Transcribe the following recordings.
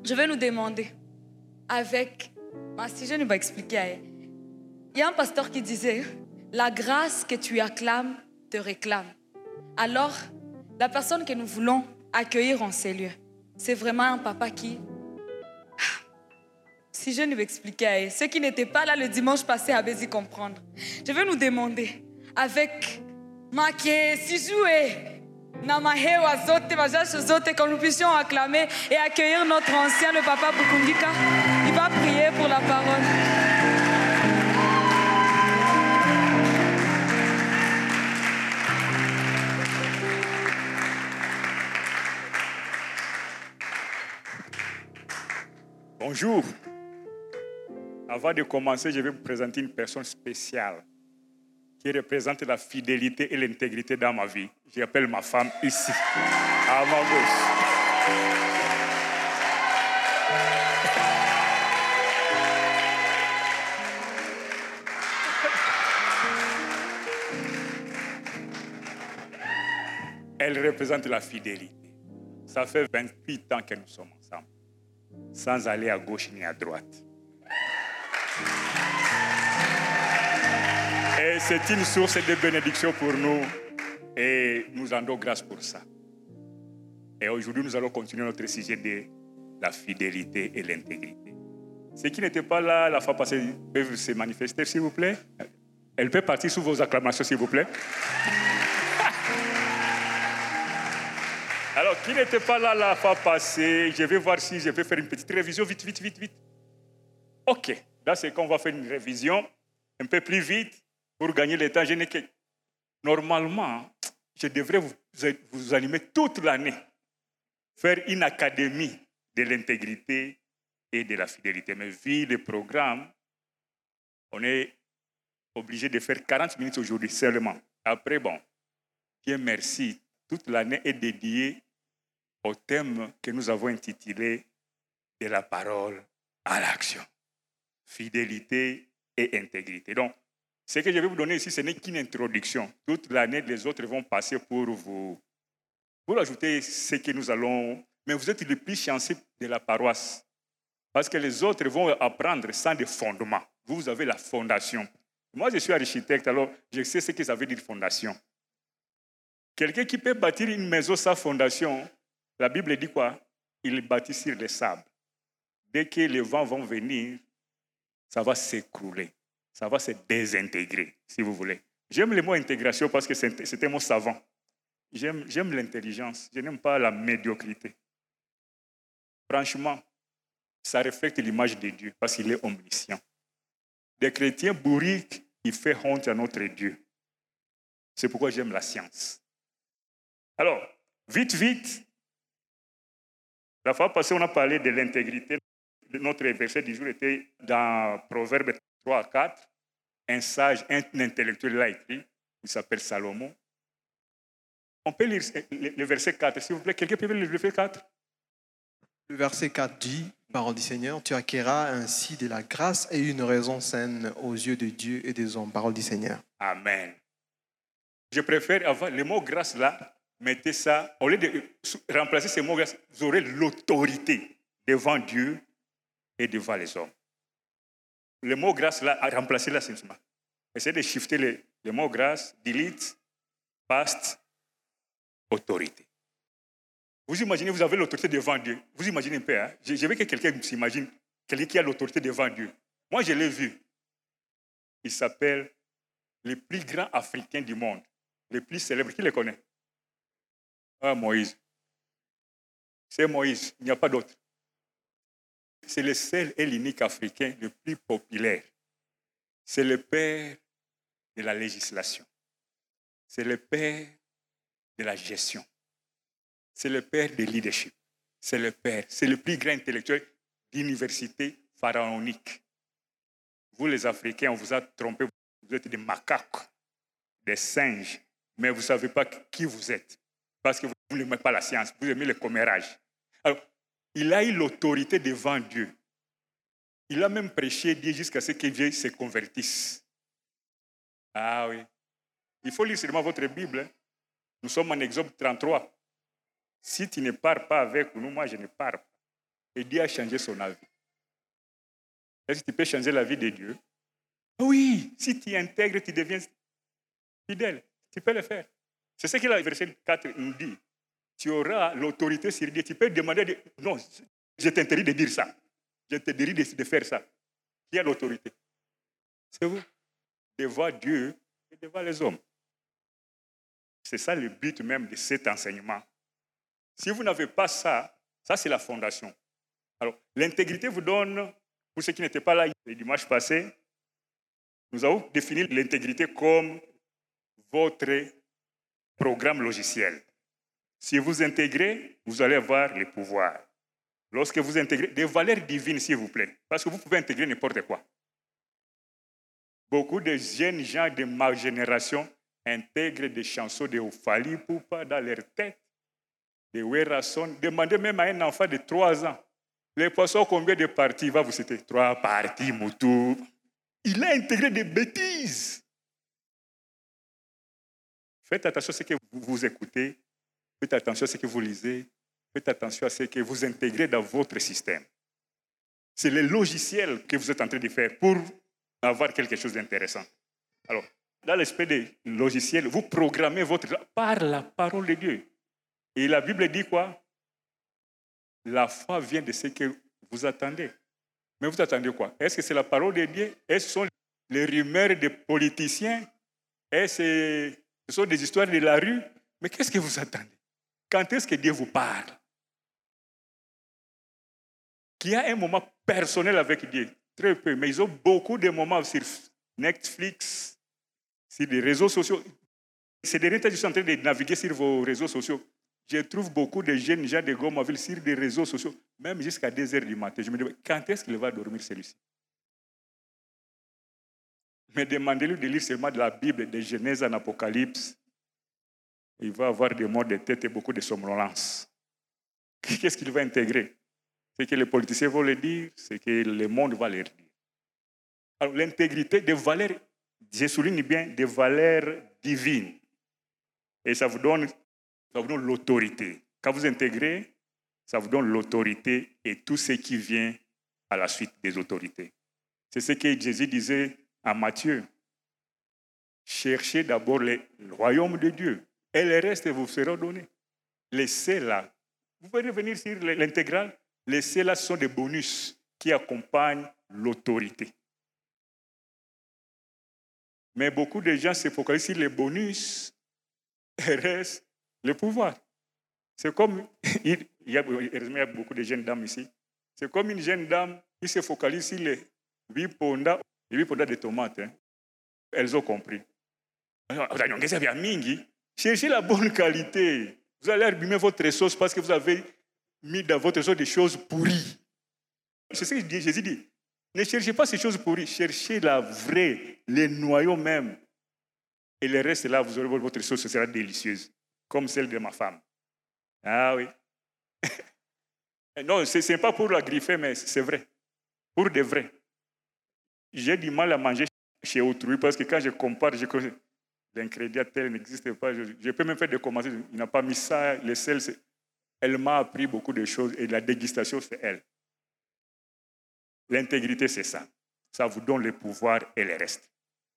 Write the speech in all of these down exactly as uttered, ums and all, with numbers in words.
je vais nous demander, avec... Ah, si je ne vais expliquer, il y a un pasteur qui disait, la grâce que tu acclames te réclame. Alors, la personne que nous voulons accueillir en ces lieux, c'est vraiment un papa qui... Si je ne vais expliquer, ceux qui n'étaient pas là le dimanche passé avaient y comprendre. Je vais nous demander, avec Maké, Sijoué, Namahewa, Zote, Majache, Zote, que nous puissions acclamer et accueillir notre ancien, le papa Bukungika. Il va prier pour la parole. Bonjour. Avant de commencer, je vais vous présenter une personne spéciale qui représente la fidélité et l'intégrité dans ma vie. J'appelle ma femme ici, à ma gauche. Elle représente la fidélité. Ça fait vingt-huit ans que nous sommes ensemble, sans aller à gauche ni à droite. Et c'est une source de bénédiction pour nous et nous rendons grâce pour ça. Et aujourd'hui, nous allons continuer notre sujet de la fidélité et l'intégrité. Ceux qui n'étaient pas là la fois passée peuvent se manifester, s'il vous plaît. Elle peut partir sous vos acclamations, s'il vous plaît. Alors, qui n'était pas là la fois passée, je vais voir si je vais faire une petite révision, vite, vite, vite, vite. OK, là, c'est qu'on va faire une révision un peu plus vite pour gagner le temps. Je n'ai que... Normalement, je devrais vous, vous animer toute l'année, faire une académie de l'intégrité et de la fidélité. Mais vu le programme, on est obligé de faire quarante minutes aujourd'hui seulement. Après, bon, Dieu merci, toute l'année est dédiée au thème que nous avons intitulé « De la parole à l'action ». Fidélité et intégrité. Donc, ce que je vais vous donner ici, ce n'est qu'une introduction. Toute l'année, les autres vont passer pour vous, pour ajouter ce que nous allons... Mais vous êtes les plus chanceux de la paroisse. Parce que les autres vont apprendre sans des fondements. Vous, vous avez la fondation. Moi, je suis architecte, alors je sais ce que ça veut dire fondation. Quelqu'un qui peut bâtir une maison sans fondation, la Bible dit quoi? Il bâtit sur le sable. Dès que les vents vont venir, ça va s'écrouler. Ça va se désintégrer, si vous voulez. J'aime le mot intégration parce que c'est un mot savant. J'aime, j'aime l'intelligence. Je n'aime pas la médiocrité. Franchement, ça reflète l'image de Dieu parce qu'il est omniscient. Des chrétiens bourriques, il fait honte à notre Dieu. C'est pourquoi j'aime la science. Alors, vite, vite, la fois passée, on a parlé de l'intégrité. Notre verset du jour était dans Proverbe trois à quatre. Un sage, un intellectuel l'a écrit. Il s'appelle Salomon. On peut lire le verset quatre, s'il vous plaît. Quelqu'un peut lire le verset quatre? Le verset quatre dit, parole du Seigneur, tu acquerras ainsi de la grâce et une raison saine aux yeux de Dieu et des hommes. Parole du Seigneur. Amen. Je préfère avoir le mot grâce là, mettez ça, au lieu de remplacer ce mot grâce, vous aurez l'autorité devant Dieu et devant les hommes. Le mot grâce là, remplacez-la simplement. Essayez de shifter le, le mot grâce, delete, past, autorité. Vous imaginez, vous avez l'autorité devant Dieu. Vous imaginez un peu, hein? Je, je veux que quelqu'un s'imagine, quelqu'un qui a l'autorité devant Dieu. Moi, je l'ai vu. Il s'appelle le plus grand Africain du monde, le plus célèbre. Qui le connaît? Ah, Moïse. C'est Moïse, il n'y a pas d'autre. C'est le seul et l'unique Africain le plus populaire. C'est le père de la législation. C'est le père de la gestion. C'est le père du leadership. C'est le père. C'est le plus grand intellectuel d'université pharaonique. Vous, les Africains, on vous a trompé. Vous êtes des macaques, des singes. Mais vous ne savez pas qui vous êtes. Parce que vous n'aimez pas la science. Vous aimez le commérage. Alors, il a eu l'autorité devant Dieu. Il a même prêché Dieu jusqu'à ce que Dieu se convertisse. Ah oui. Il faut lire seulement votre Bible. Nous sommes en Exode trente-trois. Si tu ne pars pas avec nous, moi je ne pars pas. Et Dieu a changé son avis. Est-ce que tu peux changer la vie de Dieu? Oui, si tu intègres, tu deviens fidèle. Tu peux le faire. C'est ce que le verset quatre nous dit. Tu auras l'autorité sur Dieu. Tu peux demander, de... non, je t'interdis de dire ça. Je t'interdis de, de faire ça. Qui a l'autorité? C'est vous. Devant Dieu et devant les hommes. C'est ça le but même de cet enseignement. Si vous n'avez pas ça, ça c'est la fondation. Alors, l'intégrité vous donne, pour ceux qui n'étaient pas là le dimanche passé, nous avons défini l'intégrité comme votre programme logiciel. Si vous intégrez, vous allez avoir les pouvoirs. Lorsque vous intégrez, des valeurs divines, s'il vous plaît, parce que vous pouvez intégrer n'importe quoi. Beaucoup de jeunes gens de ma génération intègrent des chansons de Ofali Poupa dans leur tête, de Werason. Demandez même à un enfant de trois ans, les poissons, combien de parties? Il va vous citer trois parties, Moutou. Il a intégré des bêtises. Faites attention à ce que vous, vous écoutez, faites attention à ce que vous lisez, faites attention à ce que vous intégrez dans votre système. C'est le logiciel que vous êtes en train de faire pour avoir quelque chose d'intéressant. Alors, dans l'aspect des logiciels, vous programmez votre par la parole de Dieu. Et la Bible dit quoi? La foi vient de ce que vous attendez. Mais vous attendez quoi? Est-ce que c'est la parole de Dieu? Est-ce que ce sont les rumeurs des politiciens? Est-ce que ce sont des histoires de la rue? Mais qu'est-ce que vous attendez? Quand est-ce que Dieu vous parle? Qu'il y a un moment personnel avec Dieu. Très peu, mais ils ont beaucoup de moments sur Netflix, sur les réseaux sociaux. Ces derniers temps, je suis en train de naviguer sur vos réseaux sociaux. Je trouve beaucoup de jeunes gens de Gomaville sur des réseaux sociaux, même jusqu'à deux heures du matin. Je me dis, quand est-ce qu'il va dormir celui-ci? Mais demandez-lui de lire seulement de la Bible, de Genèse en Apocalypse. Il va avoir des maux de tête et beaucoup de somnolence. Qu'est-ce qu'il va intégrer? C'est que les politiciens vont le dire, c'est que le monde va le dire. Alors, l'intégrité des valeurs, je souligne bien, des valeurs divines. Et ça vous donne, ça vous donne l'autorité. Quand vous intégrez, ça vous donne l'autorité et tout ce qui vient à la suite des autorités. C'est ce que Jésus disait à Matthieu. Cherchez d'abord le royaume de Dieu et le reste vous sera donné. Laissez-la. Vous pouvez revenir sur l'intégrale. Laissez-la, ce sont des bonus qui accompagnent l'autorité. Mais beaucoup de gens se focalisent sur les bonus et reste le pouvoir. C'est comme, il y, a, il y a beaucoup de jeunes dames ici, c'est comme une jeune dame qui se focalise sur les huit pondas, les huit pondas de tomates. Hein. Elles ont compris. Cherchez la bonne qualité. Vous allez abîmer votre sauce parce que vous avez mis dans votre sauce des choses pourries. C'est ce que Jésus dit. Ne cherchez pas ces choses pourries, cherchez la vraie, les noyaux même. Et le reste là, vous aurez votre sauce, ce sera délicieuse, comme celle de ma femme. Ah oui. Non, ce n'est pas pour la griffer, mais c'est vrai. Pour de vrai. J'ai du mal à manger chez autrui parce que quand je compare, je crois que l'ingrédient tel n'existe pas. Je, je peux même faire des commentaires. Il n'a pas mis ça, le sel, c'est... Elle m'a appris beaucoup de choses et la dégustation, c'est elle. L'intégrité, c'est ça. Ça vous donne le pouvoir et le reste.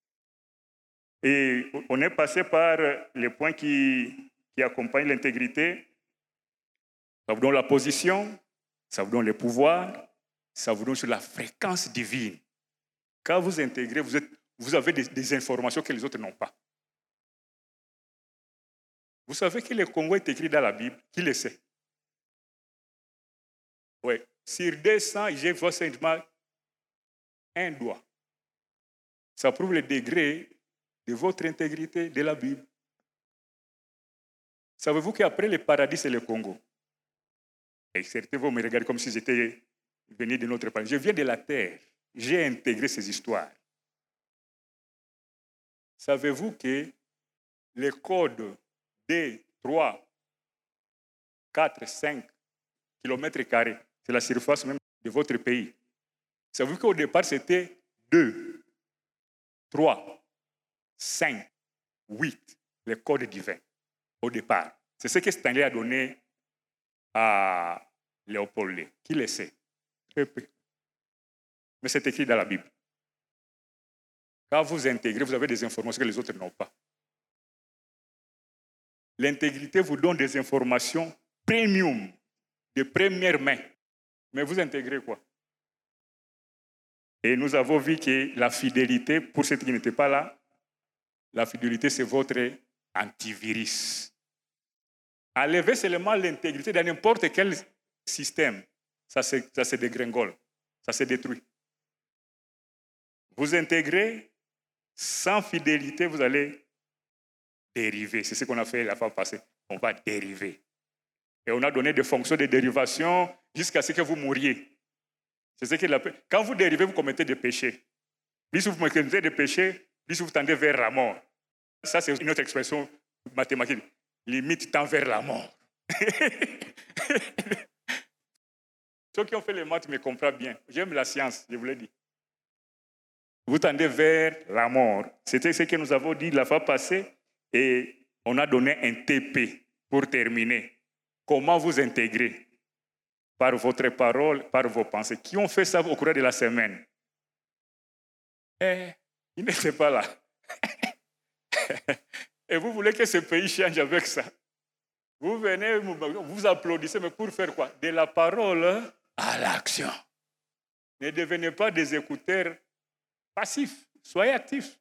Et on est passé par les points qui, qui accompagnent l'intégrité. Ça vous donne la position, ça vous donne le pouvoir, ça vous donne sur la fréquence divine. Quand vous intégrez, vous, êtes, vous avez des, des informations que les autres n'ont pas. Vous savez que le Congo est écrit dans la Bible, qui le sait? Oui. Sur deux cents, je vois simplement un doigt. Ça prouve le degré de votre intégrité de la Bible. Savez-vous qu'après le paradis, c'est le Congo? Et certains vont me regarder comme si j'étais venu de notre paradis. Je viens de la terre. J'ai intégré ces histoires. Savez-vous que les codes de trois, quatre, cinq kilomètres carrés, c'est la surface même de votre pays. Savez-vous qu'au départ, c'était deux, trois, cinq, huit, les codes divins, au départ. C'est ce que Stanley a donné à Léopold. Qui le sait? Très peu. Mais c'est écrit dans la Bible. Quand vous intégrez, vous avez des informations que les autres n'ont pas. L'intégrité vous donne des informations premium, de première main. Mais vous intégrez quoi? Et nous avons vu que la fidélité, pour ceux qui n'étaient pas là, la fidélité, c'est votre antivirus. Enlevez seulement l'intégrité dans n'importe quel système, ça se, ça se dégringole, ça se détruit. Vous intégrez, sans fidélité, vous allez dériver. C'est ce qu'on a fait la fois passée. On va dériver. Et on a donné des fonctions de dérivation jusqu'à ce que vous mouriez. C'est ce qu'il appelle. Quand vous dérivez, vous commettez des péchés. Plus vous commettez des péchés, plus vous tendez vers la mort. Ça, c'est une autre expression mathématique. Limite tend vers la mort. Ceux qui ont fait les maths me comprennent bien. J'aime la science, je vous l'ai dit. Vous tendez vers la mort. C'était ce que nous avons dit la fois passée. Et on a donné un T P pour terminer. Comment vous intégrer? Par votre parole, par vos pensées. Qui ont fait ça au cours de la semaine? Eh, ils n'étaient pas là. Et vous voulez que ce pays change avec ça? Vous venez, vous applaudissez, mais pour faire quoi? De la parole à l'action. Ne devenez pas des écouteurs passifs. Soyez actifs.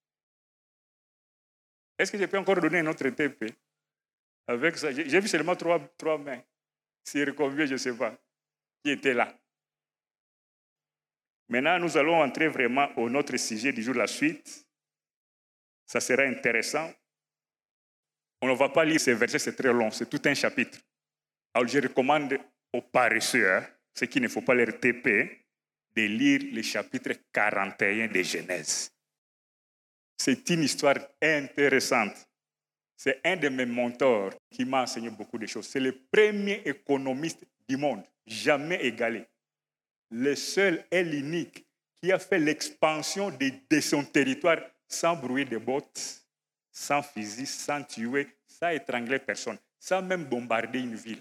Est-ce que je peux encore donner un autre T P? Avec ça, j'ai vu seulement trois, trois mains. Sur combien, je ne sais pas, qui étaient là. Maintenant, nous allons entrer vraiment au notre sujet du jour, la suite. Ça sera intéressant. On ne va pas lire ces versets, c'est très long, c'est tout un chapitre. Alors, je recommande aux paresseux, hein, ceux qui ne faut pas leur T P, de lire le chapitre quarante et un de Genèse. C'est une histoire intéressante. C'est un de mes mentors qui m'a enseigné beaucoup de choses. C'est le premier économiste du monde, jamais égalé. Le seul et l'unique qui a fait l'expansion de, de son territoire sans bruit de bottes, sans fusil, sans tuer, sans étrangler personne, sans même bombarder une ville.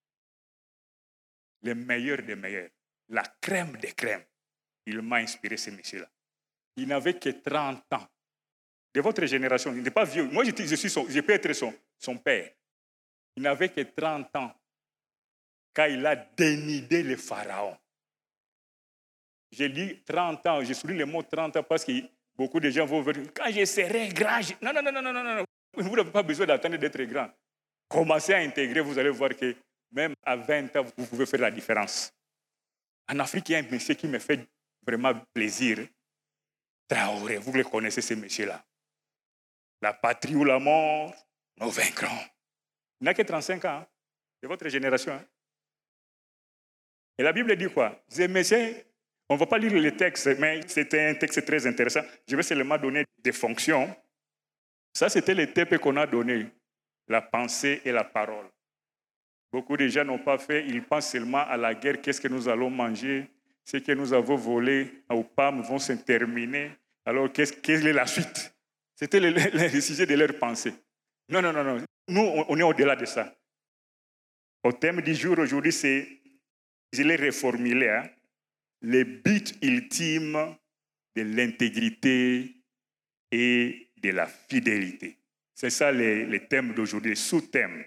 Le meilleur des meilleurs, la crème des crèmes. Il m'a inspiré, ce monsieur-là. Il n'avait que trente ans. De votre génération, il n'est pas vieux. Moi, je, je, suis son, je peux être son, son père. Il n'avait que trente ans quand il a dénudé le pharaon. J'ai dit trente ans, j'ai souligné le mot trente ans parce que beaucoup de gens vont dire, quand je serai grand, je... non, non, non, non, non, non, non. Vous n'avez pas besoin d'attendre d'être grand. Commencez à intégrer, vous allez voir que même à vingt ans, vous pouvez faire la différence. En Afrique, il y a un monsieur qui me fait vraiment plaisir. Traoré, vous le connaissez, ce monsieur-là. La patrie ou la mort, nous vaincrons. Il n'a que trente-cinq ans, hein. C'est votre génération. Hein. Et la Bible dit quoi? Messieurs, on ne va pas lire le texte, mais c'était un texte très intéressant. Je vais seulement donner des fonctions. Ça, c'était le T P qu'on a donné, la pensée et la parole. Beaucoup de gens n'ont pas fait, ils pensent seulement à la guerre, qu'est-ce que nous allons manger, ce que nous avons volé aux pommes vont se terminer. Alors, qu'est-ce, quelle est la suite? C'était le, le, le sujet de leur pensée. Non, non, non, non. Nous, on est au-delà de ça. Au thème du jour aujourd'hui, c'est, je l'ai reformulé, hein, le but ultime de l'intégrité et de la fidélité. C'est ça le, le thème d'aujourd'hui, le sous-thème.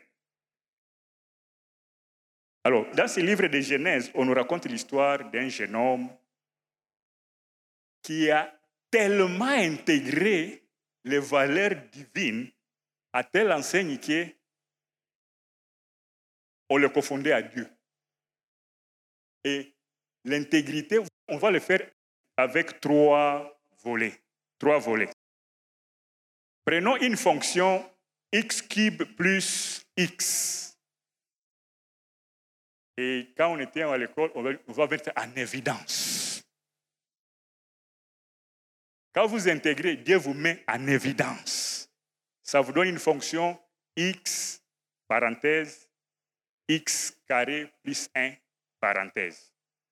Alors, dans ce livre de Genèse, on nous raconte l'histoire d'un jeune homme qui a tellement intégré les valeurs divines à telle enseigne qu'on le confondait à Dieu. Et l'intégrité, on va le faire avec trois volets. Trois volets. Prenons une fonction x cube plus x. Et quand on était à l'école, on va mettre en évidence. Quand vous intégrez, Dieu vous met en évidence. Ça vous donne une fonction x, parenthèse, x carré plus un, parenthèse.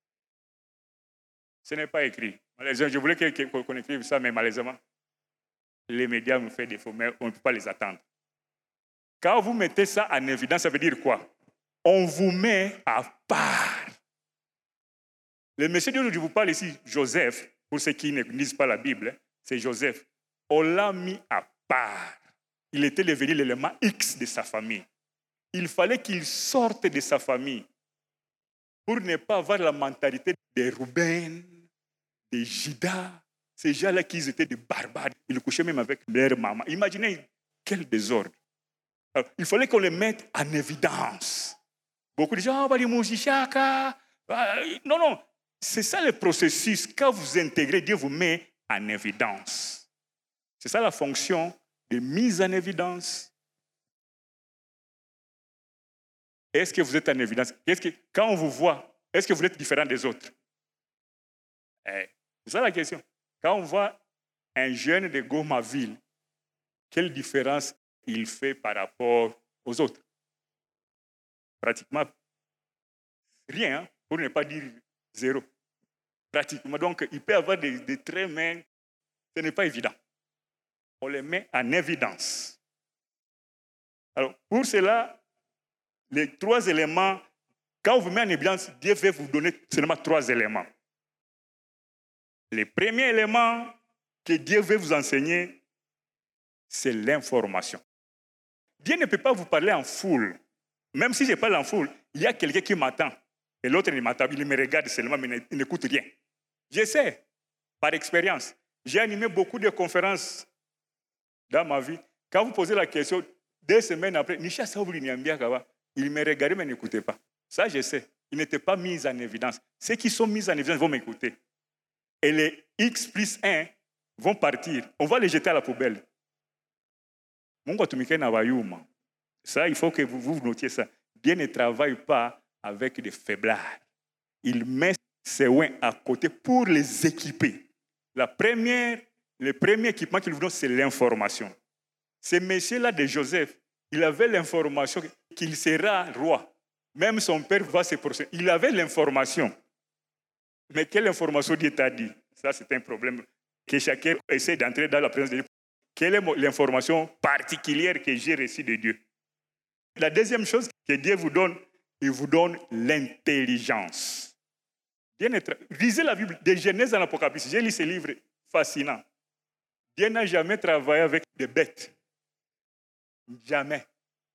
Ce n'est pas écrit. Je voulais qu'on écrive ça, mais malheureusement, les médias nous font défaut, mais on ne peut pas les attendre. Quand vous mettez ça en évidence, ça veut dire quoi? on vous met à part. Le monsieur dont je vous parle ici, Joseph, pour ceux qui ne lisent pas la Bible, c'est Joseph. On l'a mis à part. Il était devenu l'élément X de sa famille. Il fallait qu'il sorte de sa famille pour ne pas avoir la mentalité des Rouben, des Judas, ces gens-là qui étaient des barbares. Ils couchaient même avec leur maman. Imaginez quel désordre. Alors, il fallait qu'on les mette en évidence. Beaucoup de gens, oh, non, non. C'est ça le processus. Quand vous intégrez, Dieu vous met en évidence. C'est ça la fonction de mise en évidence. Est-ce que vous êtes en évidence? Est-ce que, quand on vous voit, est-ce que vous êtes différent des autres? Eh, c'est ça la question. Quand on voit un jeune de Goma-Ville, quelle différence il fait par rapport aux autres? Pratiquement rien, hein, pour ne pas dire zéro. Pratiquement. Donc, il peut avoir des, des traits, mais ce n'est pas évident. On les met en évidence. Alors, pour cela, les trois éléments, quand on vous met en évidence, Dieu va vous donner seulement trois éléments. Le premier élément que Dieu veut vous enseigner, c'est l'information. Dieu ne peut pas vous parler en foule. Même si je parle en foule, il y a quelqu'un qui m'attend. Et l'autre ne m'attend, il me regarde seulement, mais il n'écoute rien. Je sais, par expérience. J'ai animé beaucoup de conférences dans ma vie. Quand vous posez la question, deux semaines après, Nisha Saouli Niambiakawa, il me regardait, mais n'écoutait pas. Ça, je sais. Ils n'étaient pas mis en évidence. Ceux qui sont mis en évidence vont m'écouter. Et les X plus un vont partir. On va les jeter à la poubelle. Ça, il faut que vous, vous notiez ça. Dieu ne travaille pas avec des faiblards. Il met ses oins à côté pour les équiper. La première, le premier équipement qu'il vous donne, c'est l'information. Ce monsieur-là de Joseph, il avait l'information qu'il sera roi. Même son père va se procéder. Il avait l'information. Mais quelle information Dieu t'a dit? Ça, c'est un problème que chacun essaie d'entrer dans la présence de Dieu. Quelle est l'information particulière que j'ai reçue de Dieu? La deuxième chose que Dieu vous donne, il vous donne l'intelligence. Lisez la Bible, de Genèse à l'Apocalypse. J'ai lu ce livre fascinant. Dieu n'a jamais travaillé avec des bêtes. Jamais.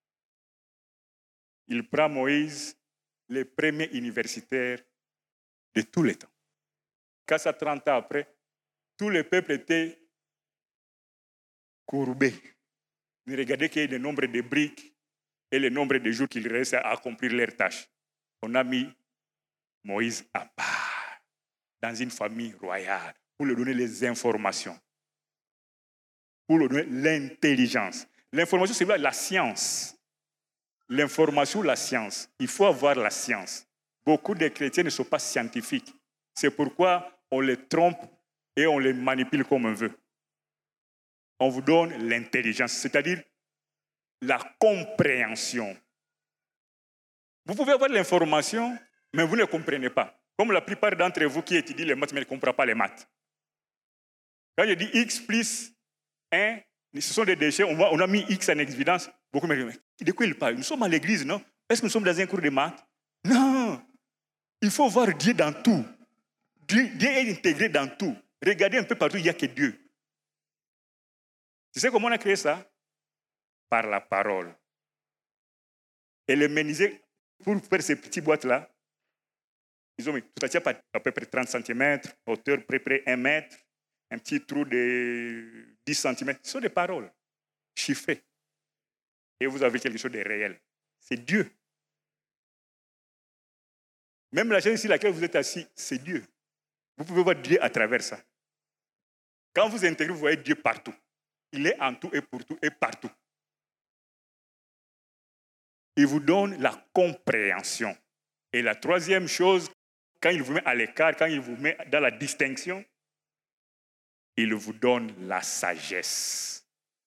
Il prend Moïse, le premier universitaire de tous les temps. Quand ça, trente ans après, tout le peuple était courbé. Ne regardez qu'il y ait le nombre de briques et le nombre de jours qu'ils restent à accomplir leurs tâches. On a mis Moïse à part, dans une famille royale, pour lui donner les informations, pour lui donner l'intelligence. L'information, c'est la science. L'information, la science. Il faut avoir la science. Beaucoup de chrétiens ne sont pas scientifiques. C'est pourquoi on les trompe et on les manipule comme on veut. On vous donne l'intelligence, c'est-à-dire la compréhension. Vous pouvez avoir l'information, mais vous ne comprenez pas. Comme la plupart d'entre vous qui étudient les maths, mais ne comprennent pas les maths. Quand je dis X plus un, ce sont des déchets, on a, on a mis X en évidence. Beaucoup me disent, de quoi il parle? Nous sommes à l'église, non? Est-ce que nous sommes dans un cours de maths? Non! Il faut voir Dieu dans tout. Dieu, Dieu est intégré dans tout. Regardez un peu partout, il n'y a que Dieu. Tu sais comment on a créé ça? Par la parole. Et les menuisiers, pour faire ces petites boîtes-là, ils ont mis tout à, à peu près trente centimètres, hauteur à peu près un mètre, un petit trou de dix centimètres. Ce sont des paroles chiffrées. Et vous avez quelque chose de réel. C'est Dieu. Même la chaise sur laquelle vous êtes assis, c'est Dieu. Vous pouvez voir Dieu à travers ça. Quand vous intégrez, vous voyez Dieu partout. Il est en tout et pour tout et partout. Il vous donne la compréhension. Et la troisième chose, quand il vous met à l'écart, quand il vous met dans la distinction, il vous donne la sagesse.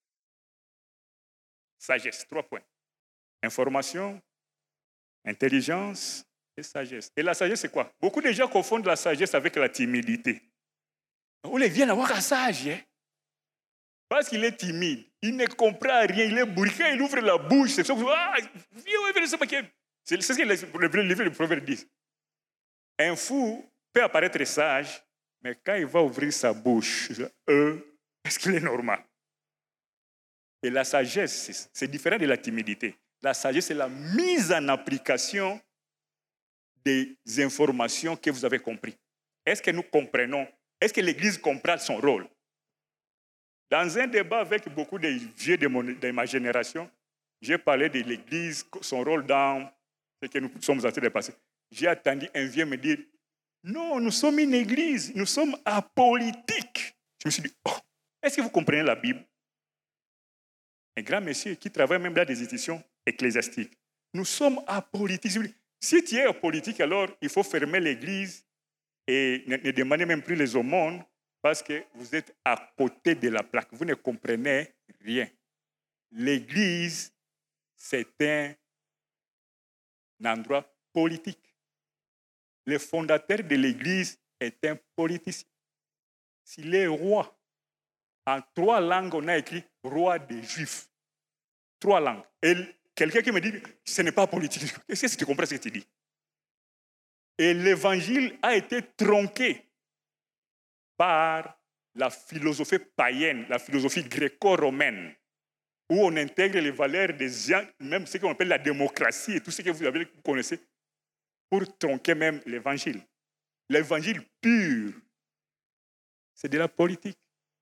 Sagesse, trois points. Information, intelligence et sagesse. Et la sagesse, c'est quoi? Beaucoup de gens confondent la sagesse avec la timidité. On les vient avoir un sage, hein? Parce qu'il est timide, il ne comprend rien, il est bourré. Quand il ouvre la bouche, c'est ça. Ah, C'est ce que le, le livre du Proverbe dit. Un fou peut apparaître sage, mais quand il va ouvrir sa bouche, euh, est-ce qu'il est normal? Et la sagesse, c'est différent de la timidité. La sagesse, c'est la mise en application des informations que vous avez comprises. Est-ce que nous comprenons? Est-ce que l'Église comprend son rôle? Dans un débat avec beaucoup de vieux de, mon, de ma génération, j'ai parlé de l'Église, son rôle dans ce que nous sommes en train de passer. J'ai attendu un vieux me dire, non, nous sommes une Église, nous sommes apolitiques. Je me suis dit, oh, est-ce que vous comprenez la Bible? Un grand monsieur qui travaille même dans des institutions ecclésiastiques. Nous sommes apolitiques. Si tu es apolitique, alors il faut fermer l'Église et ne, ne demandez même plus les aumônes parce que vous êtes à côté de la plaque. Vous ne comprenez rien. L'Église, c'est un, un endroit politique. Le fondateur de l'Église est un politicien. S'il est roi, en trois langues, on a écrit roi des Juifs. Trois langues. Et quelqu'un qui me dit, ce n'est pas politique. Est-ce que tu comprends ce que tu dis? Et l'évangile a été tronqué par la philosophie païenne, la philosophie gréco-romaine, où on intègre les valeurs des gens, même ce qu'on appelle la démocratie et tout ce que vous, avez, vous connaissez, pour tronquer même l'évangile. L'évangile pur, c'est de la politique.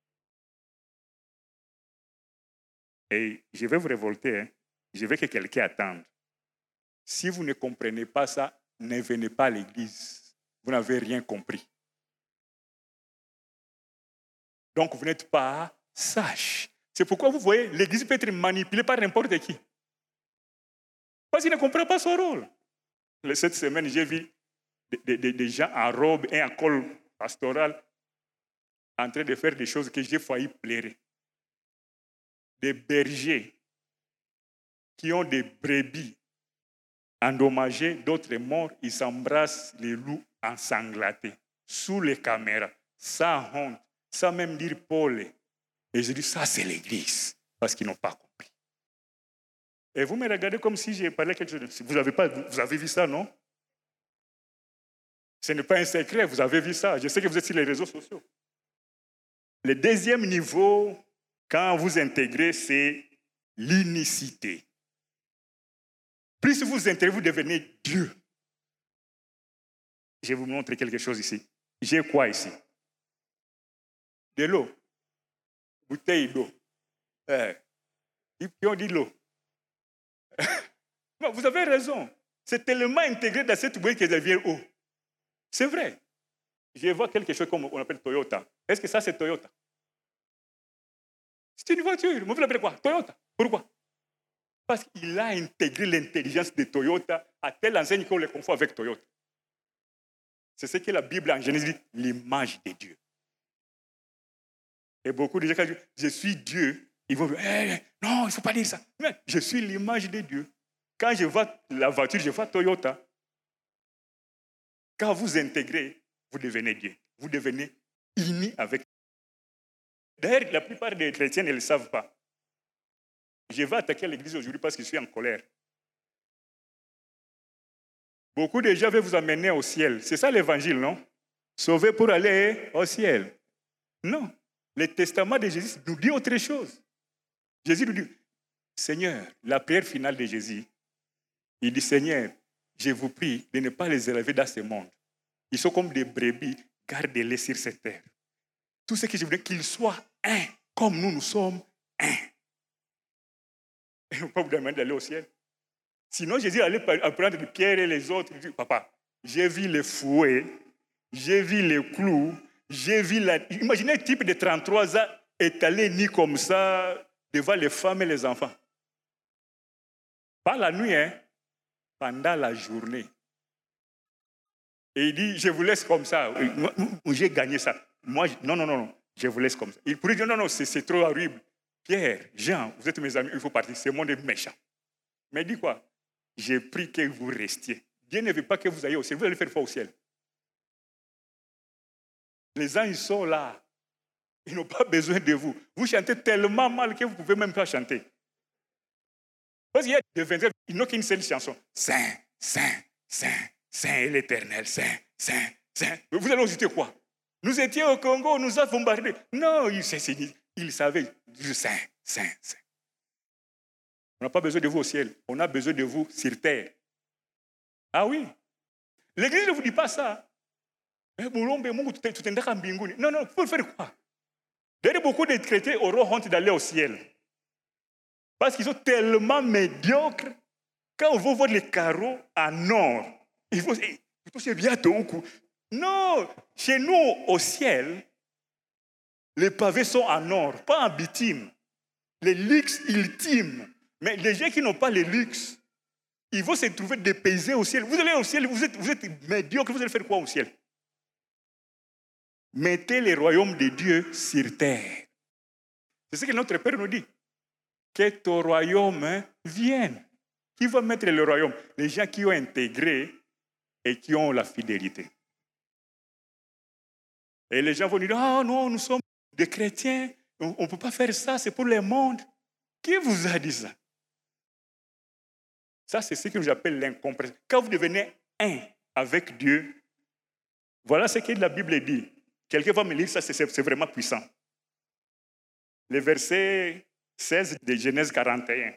Et je vais vous révolter, hein. Je veux que quelqu'un attende. Si vous ne comprenez pas ça, ne venez pas à l'église. Vous n'avez rien compris. Donc, vous n'êtes pas sage. C'est pourquoi vous voyez, l'église peut être manipulée par n'importe qui. Parce qu'il ne comprend pas son rôle. Cette semaine, j'ai vu des, des, des gens en robe et en col pastoral en train de faire des choses que j'ai failli pleurer. Des bergers qui ont des brebis endommagées, d'autres morts, ils s'embrassent les loups ensanglantés, sous les caméras, sans honte, sans même dire Paul. Et je dis, ça c'est l'église, parce qu'ils n'ont pas compris. Et vous me regardez comme si j'ai parlé quelque chose. Vous avez, pas, vous avez vu ça, non? Ce n'est pas un secret, vous avez vu ça. Je sais que vous êtes sur les réseaux sociaux. Le deuxième niveau, quand vous intégrez, c'est l'unicité. Plus vous intégrez, vous devenez Dieu. Je vais vous montrer quelque chose ici. J'ai quoi ici? De l'eau. Bouteille d'eau. Euh, et puis on dit l'eau. Non, vous avez raison. C'est tellement intégré dans cette bouteille qu'elle devient eau. C'est vrai. Je vois quelque chose comme on appelle Toyota. Est-ce que ça, c'est Toyota? C'est une voiture. Vous l'appelez quoi? Toyota. Pourquoi? Parce qu'il a intégré l'intelligence de Toyota à telle enseigne qu'on le confond avec Toyota. C'est ce que la Bible en Genèse dit, l'image de Dieu. Et beaucoup de gens, quand je dis, je suis Dieu, ils vont dire, hey, non, il ne faut pas dire ça. Mais je suis l'image de Dieu. Quand je vois la voiture, je vois Toyota. Quand vous intégrez, vous devenez Dieu. Vous devenez unis avec Dieu. D'ailleurs, la plupart des chrétiens ne le savent pas. Je vais attaquer l'église aujourd'hui parce que je suis en colère. Beaucoup de gens veulent vous amener au ciel. C'est ça l'évangile, non? Sauver pour aller au ciel. Non. Le testament de Jésus nous dit autre chose. Jésus nous dit, Seigneur, la prière finale de Jésus, il dit, Seigneur, je vous prie de ne pas les élever dans ce monde. Ils sont comme des brebis, gardez-les sur cette terre. Tout ce que je voudrais, qu'ils soient un, comme nous, nous sommes un. Et on ne peut pas vous demander d'aller au ciel. Sinon, Jésus allait prendre les pierres et les autres. Il dit, papa, j'ai vu les fouets, j'ai vu les clous, j'ai vu la... Imaginez un type de trente-trois ans étalé ni comme ça devant les femmes et les enfants. Pas la nuit, hein, pendant la journée. Et il dit, je vous laisse comme ça. J'ai gagné ça. Moi, non, non, non, non, je vous laisse comme ça. Il pourrait dire, non, non, c'est, c'est trop horrible. Pierre, Jean, vous êtes mes amis, il faut partir. Ce monde est méchant. Mais il dit quoi? J'ai pris que vous restiez. Dieu ne veut pas que vous ayez au ciel. Vous allez faire foi au ciel. Les anges sont là. Ils n'ont pas besoin de vous. Vous chantez tellement mal que vous ne pouvez même pas chanter. Parce qu'il y a des vingt, ils n'ont qu'une seule chanson. Saint, Saint, Saint, Saint est l'Éternel, Saint, Saint, Saint. Mais vous allez ajouter quoi? Nous étions au Congo, nous avons bombardé. Non, il, il savait, Saint, Saint, Saint. On n'a pas besoin de vous au ciel, on a besoin de vous sur terre. Ah oui, l'Église ne vous dit pas ça. Non, non, il faut faire quoi? D'ailleurs, beaucoup de chrétiens auront honte d'aller au ciel. Parce qu'ils sont tellement médiocres. Quand on va voir les carreaux en or, il faut c'est bientôt. Non, chez nous, au ciel, les pavés sont en or, pas en bitume. Les luxes ultimes. Mais les gens qui n'ont pas les luxes, ils vont se trouver dépaysés au ciel. Vous allez au ciel, vous êtes, vous êtes médiocres, vous allez faire quoi au ciel? Mettez les royaumes de Dieu sur terre. C'est ce que notre Père nous dit. Que ton royaume vienne. Qui va mettre le royaume? Les gens qui ont intégré et qui ont la fidélité. Et les gens vont dire, ah non, nous sommes des chrétiens, on ne peut pas faire ça, c'est pour le monde. Qui vous a dit ça? Ça, c'est ce que j'appelle l'incompréhension. Quand vous devenez un avec Dieu, voilà ce que la Bible dit. Quelqu'un va me lire ça, c'est, c'est vraiment puissant. Le verset seize de Genèse quarante et un.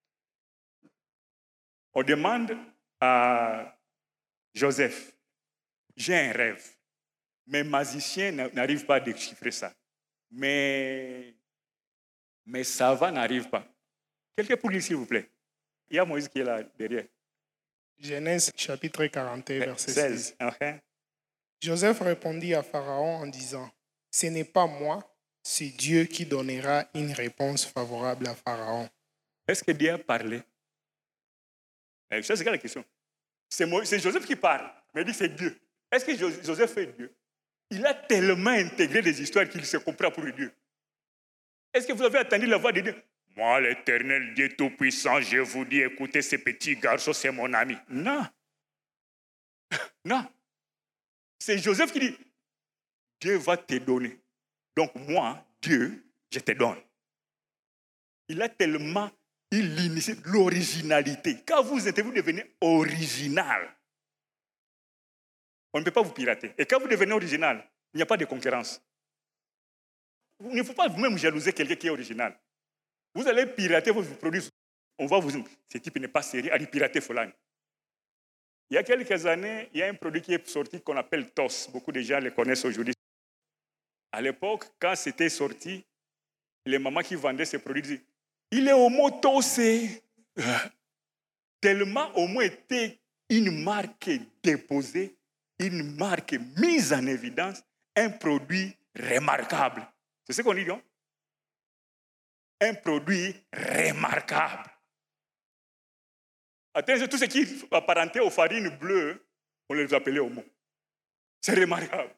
On demande à Joseph, j'ai un rêve. Mes magiciens n'arrivent pas à déchiffrer ça. Mais mes savants n'arrivent pas. Quelqu'un pour lire, s'il vous plaît. Il y a Moïse qui est là derrière. Genèse chapitre quarante et un, verset seize. seize. Okay. Joseph répondit à Pharaon en disant, « Ce n'est pas moi, c'est Dieu qui donnera une réponse favorable à Pharaon. » Est-ce que Dieu a parlé? C'est ça la question. C'est, Moïse, c'est Joseph qui parle, mais il dit c'est Dieu. Est-ce que Joseph est Dieu? Il a tellement intégré les histoires qu'il se comprend pour Dieu. Est-ce que vous avez entendu la voix de Dieu? Moi, l'Éternel Dieu Tout-Puissant, je vous dis, écoutez, ce petit garçon, c'est mon ami. Non. Non. C'est Joseph qui dit, Dieu va te donner. Donc moi, Dieu, je te donne. Il a tellement il initie l'originalité. Quand vous êtes, vous devenez original. On ne peut pas vous pirater. Et quand vous devenez original, il n'y a pas de concurrence. Il ne faut pas vous-même jalouser quelqu'un qui est original. Vous allez pirater vos produits. On va vous dire, ce type n'est pas sérieux, allez pirater Folani. Il y a quelques années, il y a un produit qui est sorti qu'on appelle T O S. Beaucoup de gens le connaissent aujourd'hui. À l'époque, quand c'était sorti, les mamans qui vendaient ces produits disaient, il est homo tossé. Tellement homo était une marque déposée, une marque mise en évidence, un produit remarquable. C'est ce qu'on dit, non? Un produit remarquable. Attends, tout ce qui apparentait aux farines bleues, on les appelait homo. C'est remarquable.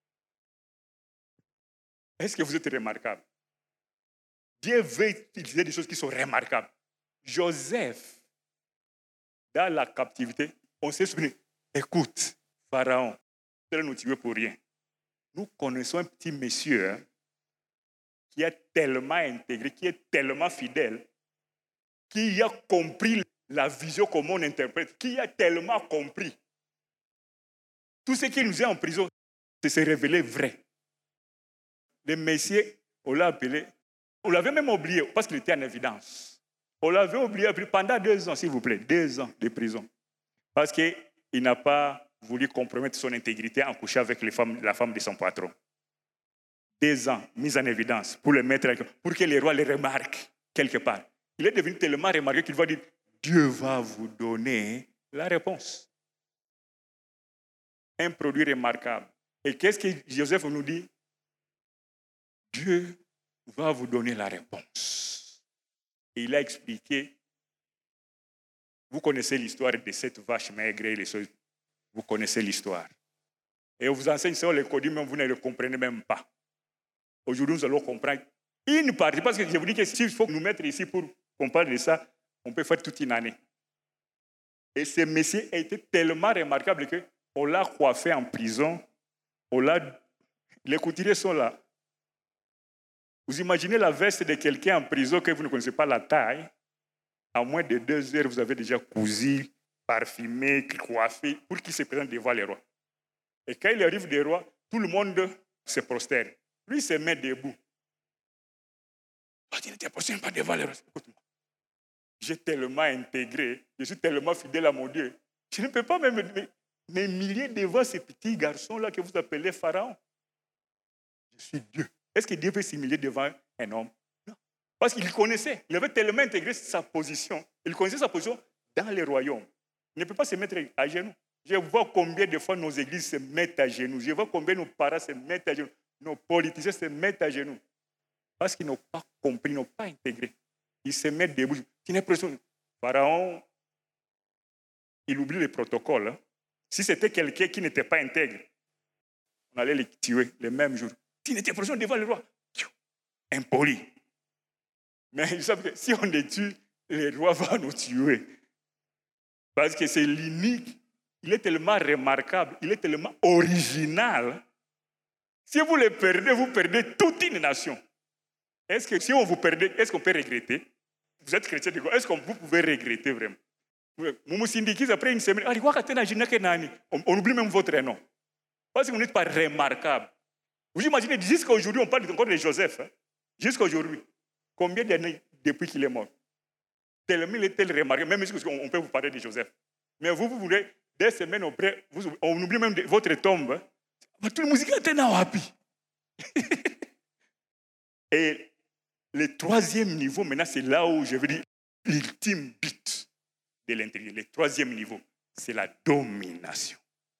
Est-ce que vous êtes remarquable? Dieu veut utiliser des choses qui sont remarquables. Joseph, dans la captivité, on s'est souvenu, écoute, Pharaon, tu ne nous tuer pour rien. Nous connaissons un petit monsieur hein, qui est tellement intégré, qui est tellement fidèle, qui a compris la vision comment on interprète, qui a tellement compris. Tout ce qui nous est en prison, c'est se révélé vrai. Le Messie, on l'a appelé, on l'avait même oublié parce qu'il était en évidence. On l'avait oublié pendant deux ans, s'il vous plaît, deux ans de prison. Parce qu'il n'a pas voulu compromettre son intégrité en couchant avec les femmes, la femme de son patron. Deux ans, mis en évidence, pour le mettre, pour que les rois le remarquent quelque part. Il est devenu tellement remarqué qu'il va dire, Dieu va vous donner la réponse. Un produit remarquable. Et qu'est-ce que Joseph nous dit? Dieu va vous donner la réponse. Et il a expliqué, vous connaissez l'histoire de cette vache maigre et les choses, vous connaissez l'histoire. Et on vous enseigne ça, on le codie, mais vous ne le comprenez même pas. Aujourd'hui, nous allons comprendre une partie, parce que je vous dis que s'il faut nous mettre ici pour qu'on parle de ça, on peut faire toute une année. Et ce messie a été tellement remarquable qu'on l'a coiffé en prison, on l'a... les couturiers sont là. Vous imaginez la veste de quelqu'un en prison que vous ne connaissez pas la taille. En moins de deux heures, vous avez déjà cousu parfumé, coiffé, pour qu'il se présente devant les rois. Et quand il arrive des rois, tout le monde se prosterne. Lui, il se met debout. Oh, tu n'étais pas devant les rois. Écoute-moi. J'ai tellement intégré, je suis tellement fidèle à mon Dieu. Je ne peux pas même m'humilier devant ces petits garçons-là que vous appelez Pharaon. Je suis Dieu. Est-ce que Dieu peut s'humilier devant un homme? Non. Parce qu'il connaissait, il avait tellement intégré sa position, il connaissait sa position dans les royaumes. Il ne peut pas se mettre à genoux. Je vois combien de fois nos églises se mettent à genoux. Je vois combien nos parents se mettent à genoux. Nos politiciens se mettent à genoux. Parce qu'ils n'ont pas compris, ils n'ont pas intégré. Ils se mettent debout. Pharaon, il oublie les protocoles. Hein. Si c'était quelqu'un qui n'était pas intègre, on allait les tuer le même jour. S'il n'était pas devant le roi, impoli. Mais ils savent que si on les tue, le roi va nous tuer. Parce que c'est l'unique. Il est tellement remarquable, il est tellement original. Si vous le perdez, vous perdez toute une nation. Est-ce que si on vous perd, est-ce qu'on peut regretter? Vous êtes chrétien, est-ce que vous pouvez regretter vraiment? Vous syndicalisez après une semaine, on oublie même votre nom. Parce que vous n'êtes pas remarquable. Vous imaginez, jusqu'à aujourd'hui, on parle encore de Joseph. Hein? Jusqu'à aujourd'hui. Combien d'années depuis qu'il est mort? Tellement il est tel remarquable, même si on peut vous parler de Joseph. Mais vous, vous voulez, des semaines après, vous, on oublie même de, votre tombe. Hein? Tout le musique est tellement happy. Et le troisième niveau, maintenant, c'est là où je veux dire l'ultime but de l'intérieur. Le troisième niveau, c'est la domination.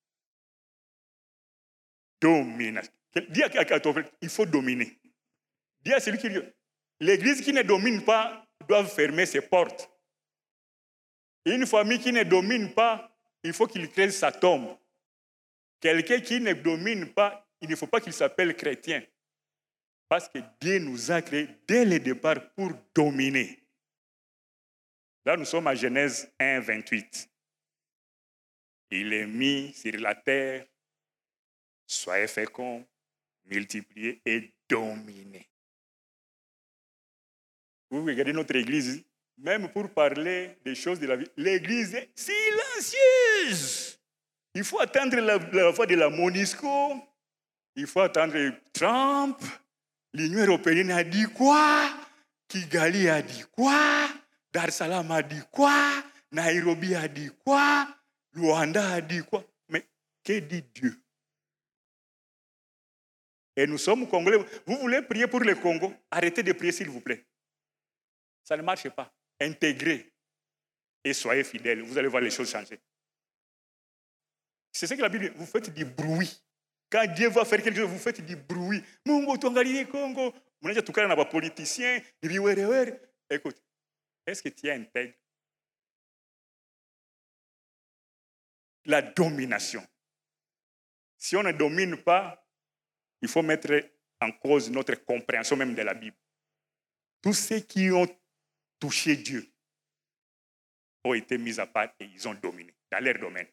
Domination. Dis à ton frère, il faut dominer. Dis à celui qui dit, l'église qui ne domine pas doit fermer ses portes. Une famille qui ne domine pas, il faut qu'il crée sa tombe. Quelqu'un qui ne domine pas, il ne faut pas qu'il s'appelle chrétien. Parce que Dieu nous a créés dès le départ pour dominer. Là, nous sommes à Genèse un, vingt-huit. Il est mis sur la terre, soyez féconds, multipliez et dominez. Vous regardez notre église, même pour parler des choses de la vie, l'église est silencieuse. Il faut attendre la, la voix de la MONUSCO, il faut attendre Trump, l'Union européenne a dit quoi, Kigali a dit quoi, Dar es Salaam a dit quoi, Nairobi a dit quoi, Luanda a dit quoi. Mais que dit Dieu? Et nous sommes Congolais. Vous voulez prier pour le Congo? Arrêtez de prier, s'il vous plaît. Ça ne marche pas. Intégrez et soyez fidèles. Vous allez voir les choses changer. C'est ce que la Bible dit. Vous faites du bruit. Quand Dieu va faire quelque chose, vous faites du bruit. Mungu tuangalie Congo. Vous n'avez pas de politiciens. Écoute, est-ce que tu es intègre? La domination. Si on ne domine pas, il faut mettre en cause notre compréhension même de la Bible. Tous ceux qui ont touché Dieu ont été mis à part et ils ont dominé dans leur domaine.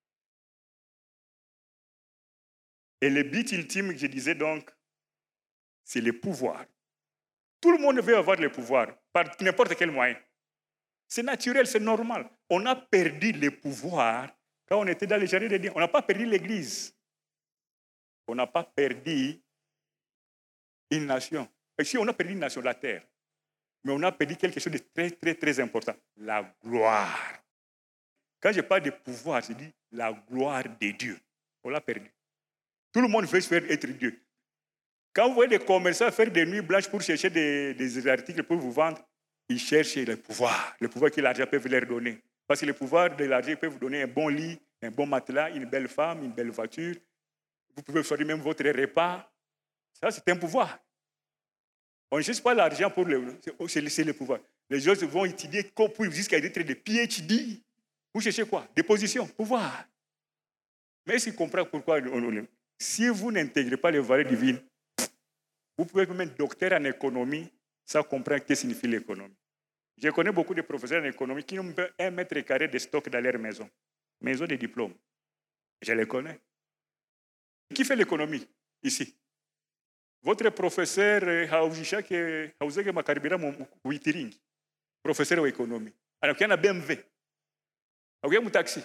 Et le but ultime que je disais donc, c'est le pouvoir. Tout le monde veut avoir le pouvoir par n'importe quel moyen. C'est naturel, c'est normal. On a perdu le pouvoir quand on était dans les jardins de Dieu. On n'a pas perdu l'église. On n'a pas perdu une nation. Et si on a perdu une nation, la terre, mais on a perdu quelque chose de très, très, très important, la gloire. Quand je parle de pouvoir, je dis la gloire de Dieu. On l'a perdu. Tout le monde veut se faire être Dieu. Quand vous voyez des commerçants faire des nuits blanches pour chercher des, des articles pour vous vendre, ils cherchent le pouvoir, le pouvoir que l'argent peut leur donner. Parce que le pouvoir de l'argent peut vous donner un bon lit, un bon matelas, une belle femme, une belle voiture. Vous pouvez choisir même votre repas. Ça, c'est un pouvoir. On ne cherche pas l'argent pour le... C'est le pouvoir. Les gens vont étudier jusqu'à être des P H D. Vous cherchez quoi? Des positions, pouvoir. Mais est-ce qu'ils comprennent pourquoi on... Si vous n'intégrez pas les valeurs divines, vous pouvez même être docteur en économie, ça comprend ce que signifie l'économie. Je connais beaucoup de professeurs en économie qui n'ont pas un mètre carré de stock dans leur maison. Maison de diplôme. Je les connais. Qui fait l'économie ici? Votre professeur Haujishak Hauzeke Makaribira Witiring, professeur d'économie. Alors qu'il y en a B M W. Regarde mon taxi.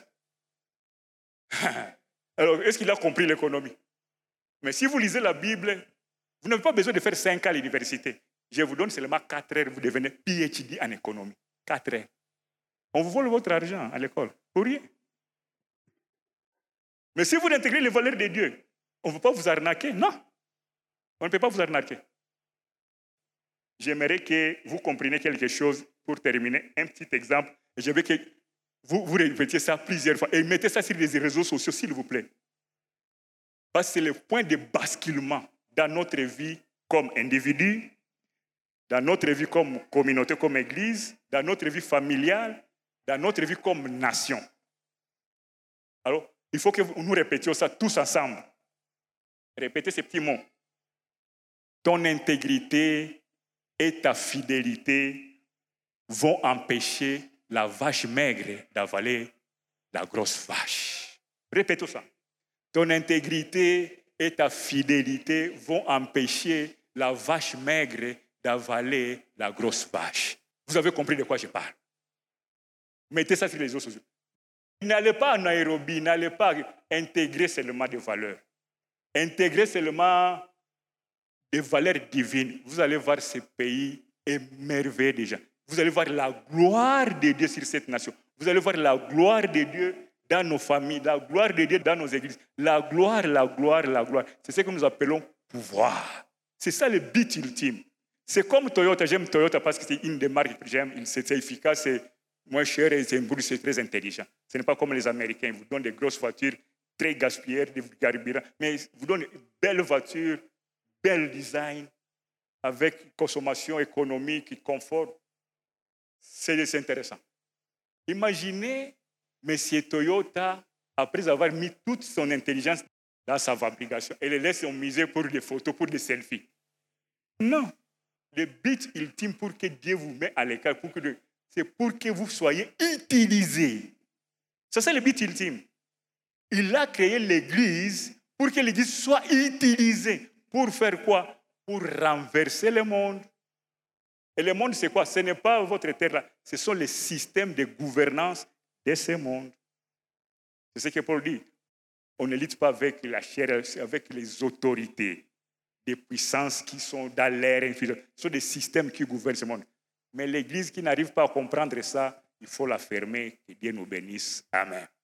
Alors, est-ce qu'il a compris l'économie? Mais si vous lisez la Bible, vous n'avez pas besoin de faire cinq ans à l'université. Je vous donne seulement quatre heures, vous devenez P H D en économie. quatre heures. On vous vole votre argent à l'école, pour rien. Mais si vous intégrez les valeurs de Dieu, on ne veut pas vous arnaquer. Non, on ne peut pas vous arnaquer. J'aimerais que vous compreniez quelque chose pour terminer. Un petit exemple. J'aimerais que vous, vous répétiez ça plusieurs fois et mettez ça sur les réseaux sociaux, s'il vous plaît. Parce que c'est le point de basculement dans notre vie comme individu, dans notre vie comme communauté, comme église, dans notre vie familiale, dans notre vie comme nation. Alors, il faut que nous répétions ça tous ensemble. Répétez ces petits mots. Ton intégrité et ta fidélité vont empêcher la vache maigre d'avaler la grosse vache. Répétez ça. Ton intégrité et ta fidélité vont empêcher la vache maigre d'avaler la grosse vache. Vous avez compris de quoi je parle? Mettez ça sur les réseaux sociaux. N'allez pas en Nairobi, n'allez pas intégrer seulement des valeurs. Intégrer seulement des valeurs divines. Vous allez voir ce pays émerveillé déjà. Vous allez voir la gloire de Dieu sur cette nation. Vous allez voir la gloire de Dieu dans nos familles, la gloire de Dieu dans nos églises. La gloire, la gloire, la gloire. C'est ce que nous appelons pouvoir. C'est ça le but ultime. C'est comme Toyota. J'aime Toyota parce que c'est une des marques que j'aime. C'est efficace, c'est moins cher et c'est très intelligent. Ce n'est pas comme les Américains. Ils vous donnent des grosses voitures très gaspillères, des carburants, mais ils vous donnent de belles voitures, bel design, avec consommation économique, confort. C'est intéressant. Imaginez M. Toyota, après avoir mis toute son intelligence dans sa fabrication, et les laisse au musée pour des photos, pour des selfies. Non. Le but ultime pour que Dieu vous mette à l'écart, pour que, c'est pour que vous soyez utilisés. C'est ça le but ultime. Il a créé l'Église pour que l'Église soit utilisée. Pour faire quoi? Pour renverser le monde. Et le monde, c'est quoi? Ce n'est pas votre terre là. Ce sont les systèmes de gouvernance de ce monde. C'est ce que Paul dit. On ne lutte pas avec la chair, avec les autorités, des puissances qui sont dans l'air. Ce sont des systèmes qui gouvernent ce monde. Mais l'Église qui n'arrive pas à comprendre ça, il faut la fermer. Que Dieu nous bénisse. Amen.